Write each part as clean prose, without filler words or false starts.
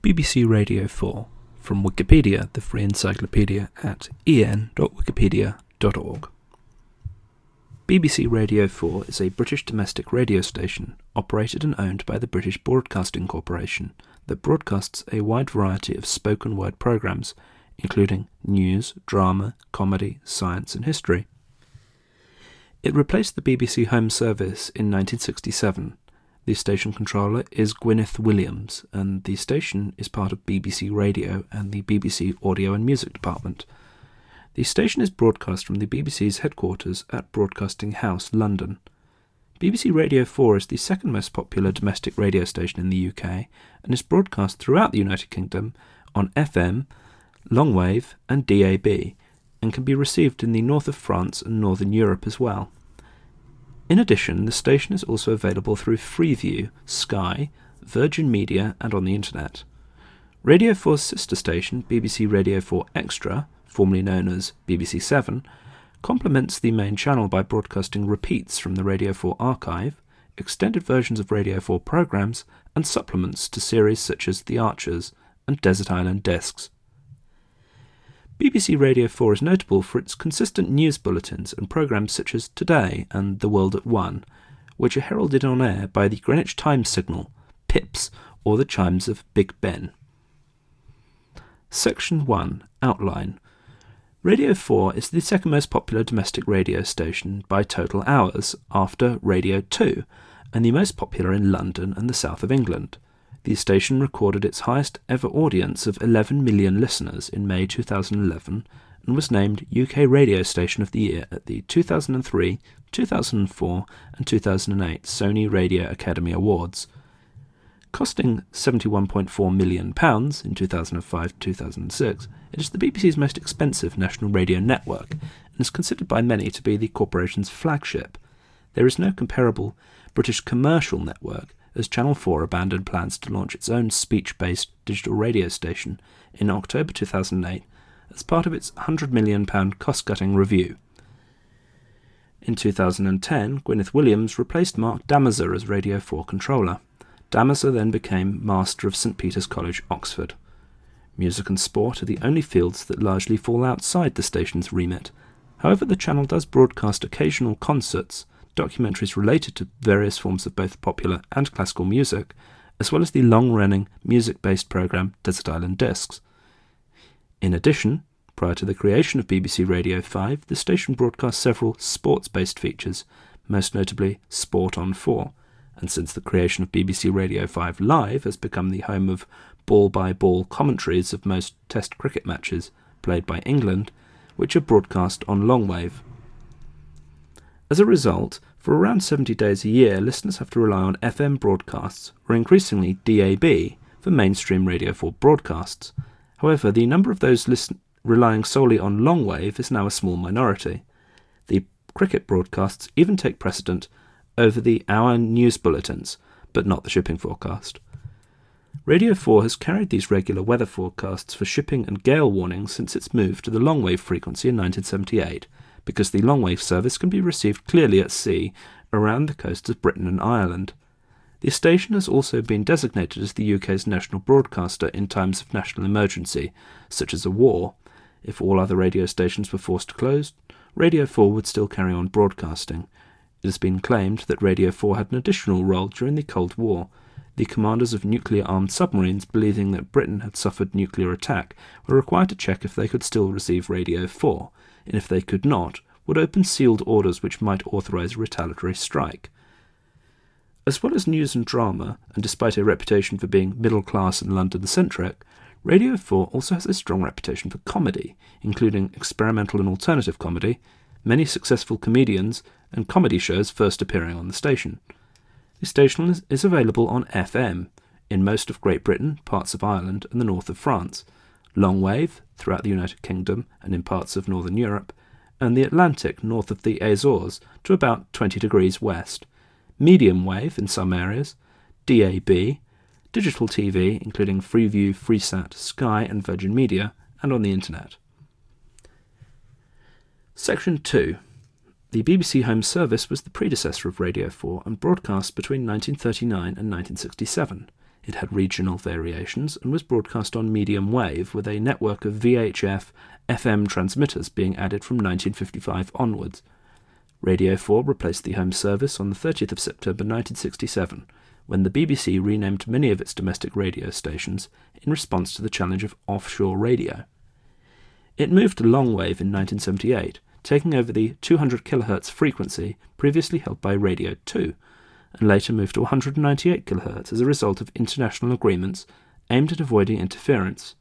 BBC Radio 4, from Wikipedia, the free encyclopedia, at en.wikipedia.org. BBC Radio 4 is a British domestic radio station operated and owned by the British Broadcasting Corporation that broadcasts a wide variety of spoken word programmes, including news, drama, comedy, science and history. It replaced the BBC Home Service in 1967. The station controller is Gwyneth Williams, and the station is part of BBC Radio and the BBC Audio and Music Department. The station is broadcast from the BBC's headquarters at Broadcasting House, London. BBC Radio 4 is the second most popular domestic radio station in the UK and is broadcast throughout the United Kingdom on FM, longwave and DAB, and can be received in the north of France and northern Europe as well. In addition, the station is also available through Freeview, Sky, Virgin Media and on the internet. Radio 4's sister station, BBC Radio 4 Extra, formerly known as BBC 7, complements the main channel by broadcasting repeats from the Radio 4 archive, extended versions of Radio 4 programmes and supplements to series such as The Archers and Desert Island Discs. BBC Radio 4 is notable for its consistent news bulletins and programmes such as Today and The World at One, which are heralded on air by the Greenwich Time Signal, PIPS, or the chimes of Big Ben. Section 1. Outline. Radio 4 is the second most popular domestic radio station by total hours, after Radio 2, and the most popular in London and the south of England. The station recorded its highest ever audience of 11 million listeners in May 2011 and was named UK Radio Station of the Year at the 2003, 2004 and 2008 Sony Radio Academy Awards. Costing £71.4 million in 2005-2006, it is the BBC's most expensive national radio network and is considered by many to be the corporation's flagship. There is no comparable British commercial network, as Channel 4 abandoned plans to launch its own speech-based digital radio station in October 2008 as part of its £100 million cost-cutting review. In 2010, Gwyneth Williams replaced Mark Damazer as Radio 4 controller. Damazer then became Master of St Peter's College, Oxford. Music and sport are the only fields that largely fall outside the station's remit. However, the channel does broadcast occasional concerts, documentaries related to various forms of both popular and classical music, as well as the long-running music-based programme Desert Island Discs. In addition, prior to the creation of BBC Radio 5, the station broadcast several sports-based features, most notably Sport on 4, and since the creation of BBC Radio 5 Live has become the home of ball-by-ball commentaries of most Test cricket matches played by England, which are broadcast on longwave. As a result, for around 70 days a year, listeners have to rely on FM broadcasts, or increasingly DAB, for mainstream Radio 4 broadcasts. However, the number of those relying solely on longwave is now a small minority. The cricket broadcasts even take precedent over the hour news bulletins, but not the shipping forecast. Radio 4 has carried these regular weather forecasts for shipping and gale warnings since its move to the longwave frequency in 1978, because the longwave service can be received clearly at sea around the coasts of Britain and Ireland. The station has also been designated as the UK's national broadcaster in times of national emergency, such as a war. If all other radio stations were forced to close, Radio 4 would still carry on broadcasting. It has been claimed that Radio 4 had an additional role during the Cold War. The commanders of nuclear-armed submarines, believing that Britain had suffered nuclear attack, were required to check if they could still receive Radio 4, and if they could not, would open sealed orders which might authorise a retaliatory strike. As well as news and drama, and despite a reputation for being middle-class and London-centric, Radio 4 also has a strong reputation for comedy, including experimental and alternative comedy, many successful comedians, and comedy shows first appearing on the station. The station is available on FM, in most of Great Britain, parts of Ireland, and the north of France, longwave, throughout the United Kingdom and in parts of northern Europe, and the Atlantic north of the Azores to about 20 degrees west, medium wave in some areas, DAB, digital TV including Freeview, Freesat, Sky and Virgin Media, and on the internet. Section 2. The BBC Home Service was the predecessor of Radio 4 and broadcast between 1939 and 1967. It had regional variations and was broadcast on medium wave, with a network of VHF FM transmitters being added from 1955 onwards. Radio 4 replaced the home service on the 30th of September 1967, when the BBC renamed many of its domestic radio stations in response to the challenge of offshore radio. It moved to long wave in 1978, taking over the 200 kHz frequency previously held by Radio 2, and later moved to 198 kHz as a result of international agreements aimed at avoiding interference.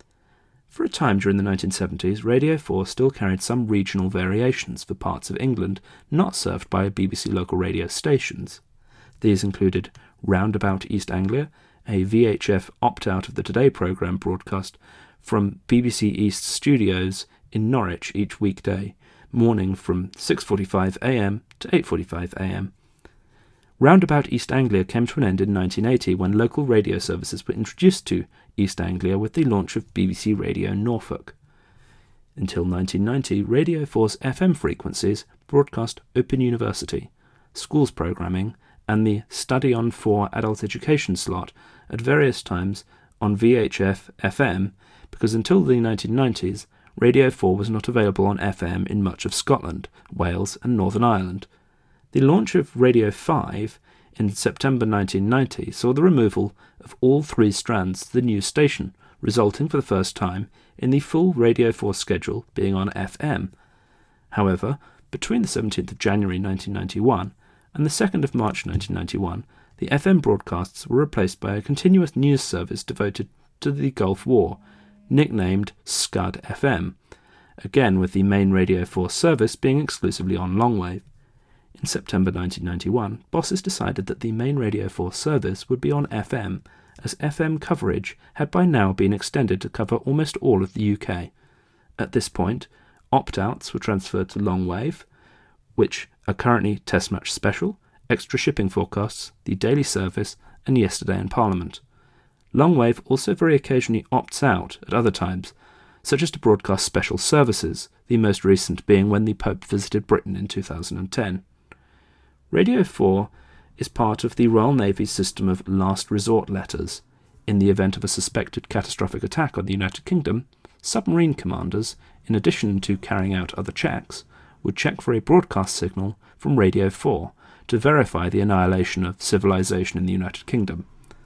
For a time during the 1970s, Radio 4 still carried some regional variations for parts of England not served by BBC local radio stations. These included Roundabout East Anglia, a VHF opt-out of the Today programme broadcast from BBC East Studios in Norwich each weekday morning from 6:45 a.m. to 8:45 a.m. Roundabout East Anglia came to an end in 1980 when local radio services were introduced to East Anglia with the launch of BBC Radio Norfolk. Until 1990, Radio 4's FM frequencies broadcast Open University, schools programming, and the Study on 4 adult education slot at various times on VHF FM, because until the 1990s, Radio 4 was not available on FM in much of Scotland, Wales and Northern Ireland. The launch of Radio 5 in September 1990 saw the removal of all three strands to the new station, resulting for the first time in the full Radio 4 schedule being on FM. However, between the 17th of January 1991 and the 2nd of March 1991, the FM broadcasts were replaced by a continuous news service devoted to the Gulf War, nicknamed Scud FM, again with the main Radio 4 service being exclusively on longwave. In September 1991, bosses decided that the main Radio 4 service would be on FM, as FM coverage had by now been extended to cover almost all of the UK. At this point, opt-outs were transferred to longwave, which are currently Test Match Special, Extra Shipping Forecasts, the Daily Service, and Yesterday in Parliament. Longwave also very occasionally opts out at other times, such as to broadcast special services, the most recent being when the Pope visited Britain in 2010. Radio 4 is part of the Royal Navy's system of last resort letters. In the event of a suspected catastrophic attack on the United Kingdom, submarine commanders, in addition to carrying out other checks, would check for a broadcast signal from Radio 4 to verify the annihilation of civilization in the United Kingdom.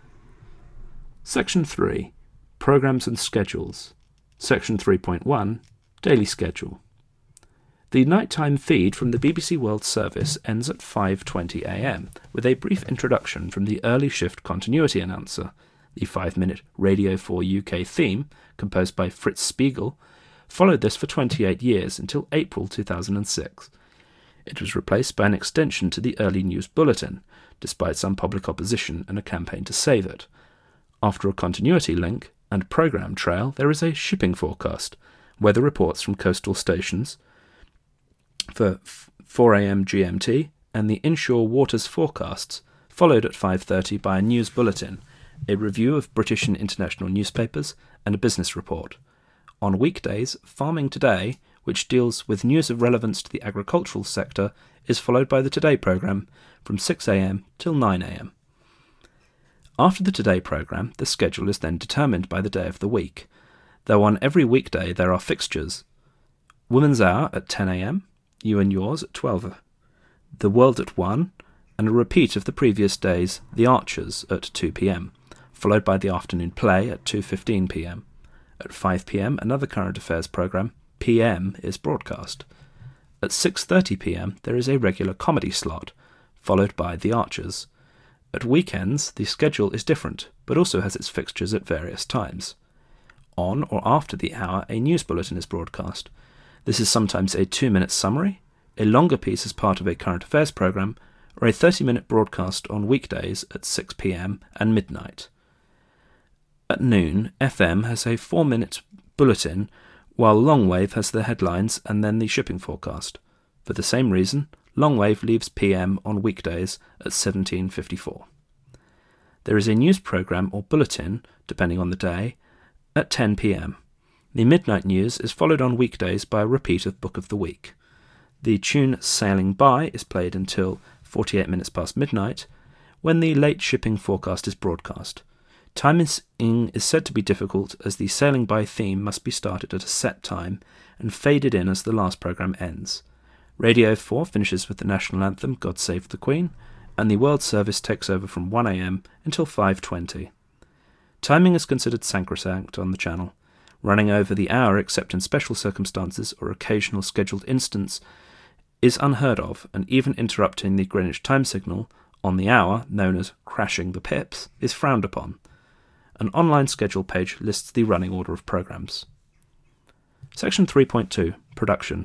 Section 3. Programmes and Schedules. Section 3.1. Daily Schedule. The nighttime feed from the BBC World Service ends at 5:20 a.m, with a brief introduction from the early shift continuity announcer. The 5-minute Radio 4 UK theme, composed by Fritz Spiegel, followed this for 28 years until April 2006. It was replaced by an extension to the early news bulletin, despite some public opposition and a campaign to save it. After a continuity link and programme trail, there is a shipping forecast, weather reports from coastal stations for 4 a.m. GMT, and the inshore waters forecasts, followed at 5:30 by a news bulletin, a review of British and international newspapers, and a business report. On weekdays, Farming Today, which deals with news of relevance to the agricultural sector, is followed by the Today programme from 6 a.m. till 9 a.m. After the Today programme, the schedule is then determined by the day of the week, though on every weekday there are fixtures. Women's Hour at 10 a.m, You and Yours at 12, The World at 1, and a repeat of the previous day's The Archers at 2 p.m, followed by the afternoon play at 2:15 p.m. At 5 p.m, another current affairs programme, PM, is broadcast. At 6:30 p.m, there is a regular comedy slot, followed by The Archers. At weekends, the schedule is different, but also has its fixtures at various times. On or after the hour, a news bulletin is broadcast. This is sometimes a 2-minute summary, a longer piece as part of a current affairs programme, or a 30-minute broadcast on weekdays at 6 p.m. and midnight. At noon, FM has a 4-minute bulletin, while longwave has the headlines and then the shipping forecast. For the same reason, longwave leaves PM on weekdays at 17:54. There is a news programme or bulletin, depending on the day, at 10 p.m. The midnight news is followed on weekdays by a repeat of Book of the Week. The tune Sailing By is played until 48 minutes past midnight, when the late shipping forecast is broadcast. Timing is said to be difficult as the sailing by theme must be started at a set time and faded in as the last programme ends. Radio 4 finishes with the national anthem God Save the Queen, and the World Service takes over from 1 a.m. until 5:20. Timing is considered sacrosanct on the channel. Running over the hour except in special circumstances or occasional scheduled instance is unheard of, and even interrupting the Greenwich time signal on the hour, known as crashing the pips, is frowned upon. An online schedule page lists the running order of programmes. Section 3.2. Production.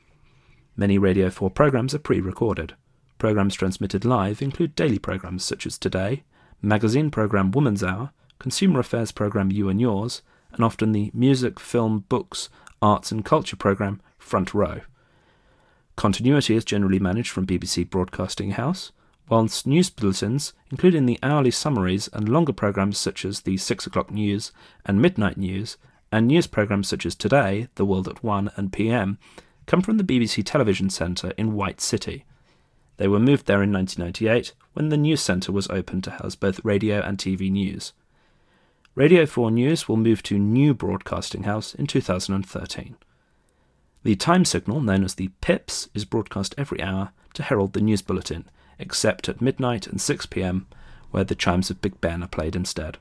Many Radio 4 programmes are pre-recorded. Programmes transmitted live include daily programmes such as Today, magazine programme Woman's Hour, consumer affairs programme You and Yours, and often the music, film, books, arts and culture programme Front Row. Continuity is generally managed from BBC Broadcasting House, whilst news bulletins, including the hourly summaries and longer programmes such as the 6 o'clock news and midnight news, and news programmes such as Today, The World at 1 and PM, come from the BBC Television Centre in White City. They were moved there in 1998 when the news centre was opened to house both radio and TV news. Radio 4 News will move to New Broadcasting House in 2013. The time signal, known as the PIPS, is broadcast every hour to herald the news bulletin, except at midnight and 6 p.m, where the chimes of Big Ben are played instead.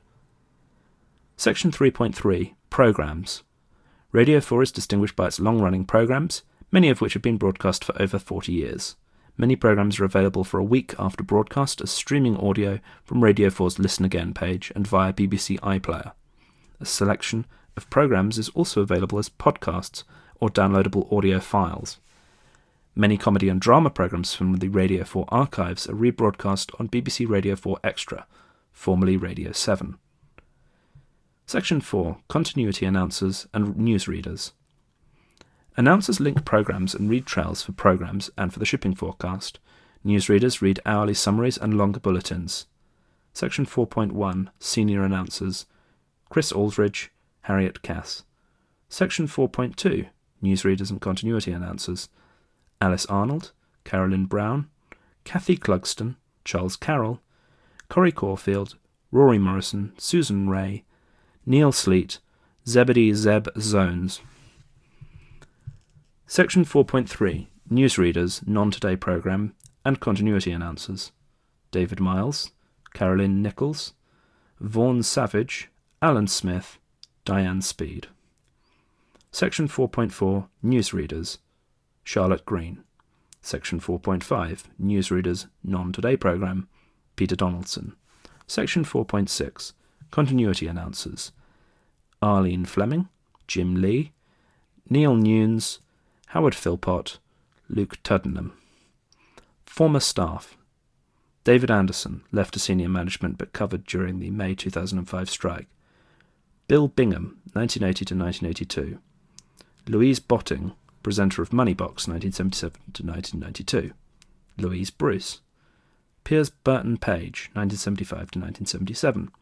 Section 3.3. Programmes. Radio 4 is distinguished by its long-running programmes, many of which have been broadcast for over 40 years. Many programmes are available for a week after broadcast as streaming audio from Radio 4's Listen Again page and via BBC iPlayer. A selection of programmes is also available as podcasts or downloadable audio files. Many comedy and drama programmes from the Radio 4 archives are rebroadcast on BBC Radio 4 Extra, formerly Radio 7. Section 4. Continuity announcers and newsreaders. Announcers link programmes and read trails for programmes and for the shipping forecast. Newsreaders read hourly summaries and longer bulletins. Section 4.1. Senior announcers. Chris Aldridge, Harriet Cass. Section 4.2. Newsreaders and continuity announcers. Alice Arnold, Carolyn Brown, Kathy Clugston, Charles Carroll, Corrie Caulfield, Rory Morrison, Susan Ray, Neil Sleet, Zebedee Zeb Zones. Section 4.3. Newsreaders, Non-Today programme, and continuity announcers. David Miles, Caroline Nichols, Vaughan Savage, Alan Smith, Diane Speed. Section 4.4. Newsreaders. Charlotte Green. Section 4.5. Newsreaders Non-Today programme. Peter Donaldson. Section 4.6. Continuity announcers. Arlene Fleming, Jim Lee, Neil Nunes, Howard Philpott, Luke Tuddenham. Former staff. David Anderson left to senior management but covered during the May 2005 strike. Bill Bingham, 1980 to 1982. Louise Botting, presenter of Moneybox, 1977 to 1992. Louise Bruce. Piers Burton Page, 1975 to 1977.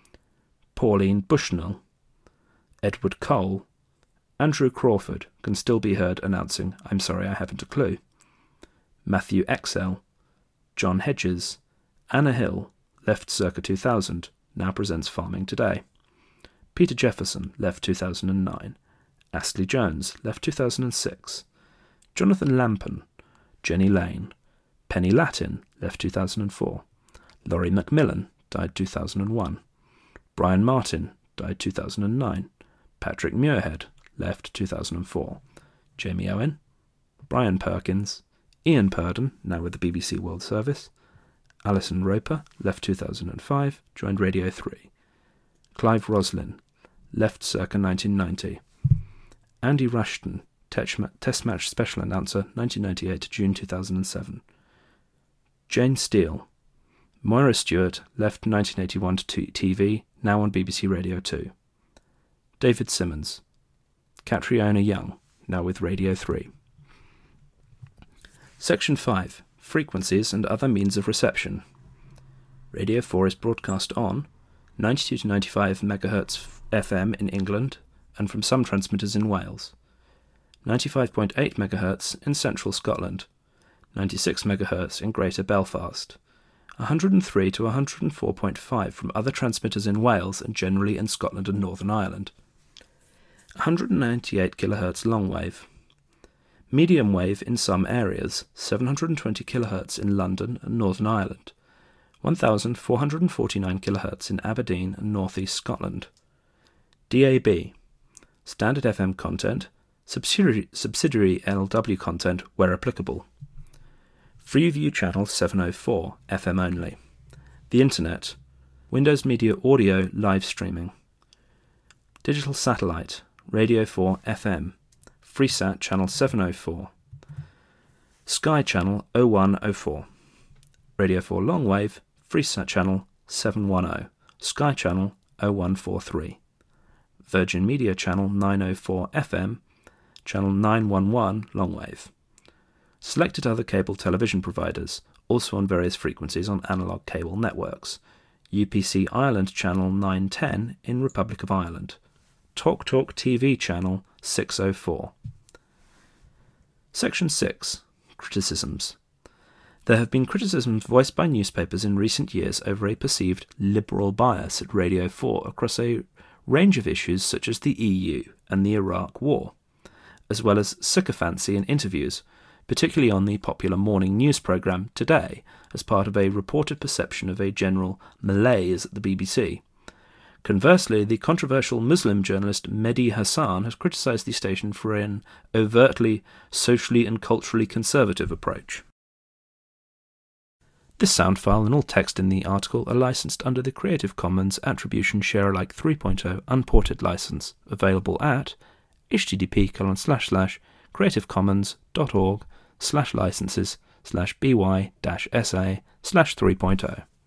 Pauline Bushnell. Edward Cole. Andrew Crawford can still be heard announcing I'm sorry I haven't a clue. Matthew Excel. John Hedges. Anna Hill, left circa 2000, now presents Farming Today. Peter Jefferson, left 2009. Astley Jones, left 2006. Jonathan Lampen. Jenny Lane. Penny Latin, left 2004. Laurie Macmillan, died 2001. Brian Martin, died 2009. Patrick Muirhead, left 2004. Jamie Owen. Brian Perkins. Ian Purden, now with the BBC World Service. Alison Roper, left 2005, joined Radio 3. Clive Roslin, left circa 1990. Andy Rushton, Test Match Special Announcer, 1998 to June 2007. Jane Steele. Moira Stewart, left 1981 to TV, now on BBC Radio 2. David Simmons. Catriona Young, now with Radio 3. Section 5. Frequencies and other means of reception. Radio 4 is broadcast on 92 to 95 MHz FM in England and from some transmitters in Wales, 95.8 MHz in central Scotland, 96 MHz in Greater Belfast, 103 to 104.5 from other transmitters in Wales and generally in Scotland and Northern Ireland. 198 kHz long wave. Medium wave in some areas, 720 kHz in London and Northern Ireland. 1,449 kHz in Aberdeen and North East Scotland. DAB. Standard FM content, subsidiary LW content where applicable. Freeview channel 704, FM only. The Internet. Windows Media Audio live streaming. Digital satellite, Radio 4 FM. Freesat channel 704. Sky channel 0104. Radio 4 long wave, Freesat channel 710. Sky channel 0143. Virgin Media channel 904 FM, channel 911 long wave. Selected other cable television providers, also on various frequencies on analogue cable networks. UPC Ireland channel 910 in Republic of Ireland. Talk TV channel 604. Section 6. Criticisms. There have been criticisms voiced by newspapers in recent years over a perceived liberal bias at Radio 4 across a range of issues such as the EU and the Iraq War, as well as sycophancy in interviews, particularly on the popular morning news programme Today, as part of a reported perception of a general malaise at the BBC. Conversely, the controversial Muslim journalist Mehdi Hassan has criticised the station for an overtly socially and culturally conservative approach. This sound file and all text in the article are licensed under the Creative Commons Attribution Share Alike 3.0 Unported license, available at http://creativecommons.org/licenses/by-sa/3.0.